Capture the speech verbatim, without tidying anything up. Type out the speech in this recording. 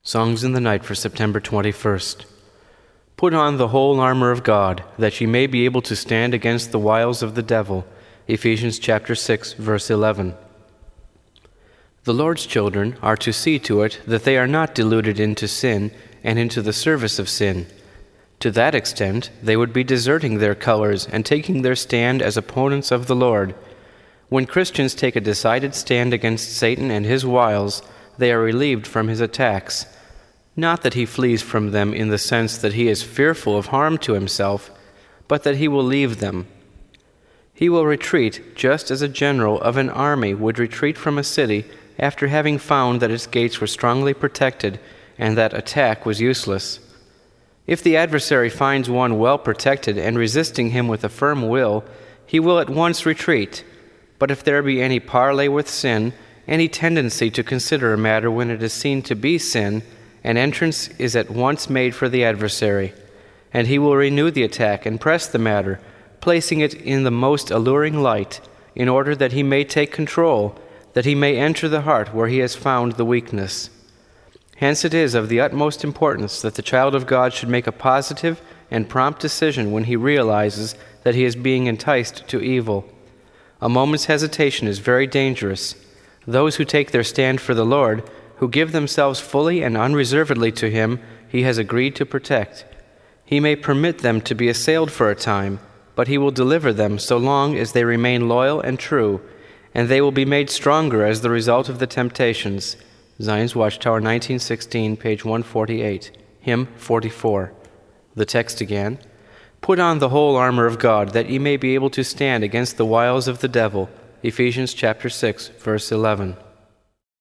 Songs in the Night for September twenty-first. Put on the whole armor of God, that ye may be able to stand against the wiles of the devil. Ephesians chapter six, verse eleven. The Lord's children are to see to it that they are not deluded into sin and into the service of sin. To that extent, they would be deserting their colors and taking their stand as opponents of the Lord. When Christians take a decided stand against Satan and his wiles, they are relieved from his attacks. Not that he flees from them in the sense that he is fearful of harm to himself, but that he will leave them. He will retreat just as a general of an army would retreat from a city after having found that its gates were strongly protected and that attack was useless. If the adversary finds one well protected and resisting him with a firm will, he will at once retreat. But if there be any parley with sin, any tendency to consider a matter when it is seen to be sin, an entrance is at once made for the adversary, and he will renew the attack and press the matter, placing it in the most alluring light, in order that he may take control, that he may enter the heart where he has found the weakness. Hence it is of the utmost importance that the child of God should make a positive and prompt decision when he realizes that he is being enticed to evil. A moment's hesitation is very dangerous. Those who take their stand for the Lord, who give themselves fully and unreservedly to him, he has agreed to protect. He may permit them to be assailed for a time, but he will deliver them so long as they remain loyal and true, and they will be made stronger as the result of the temptations. Zion's Watchtower, nineteen sixteen, page one forty-eight, hymn forty-four. The text again. Put on the whole armor of God, that ye may be able to stand against the wiles of the devil. Ephesians chapter six, verse eleven.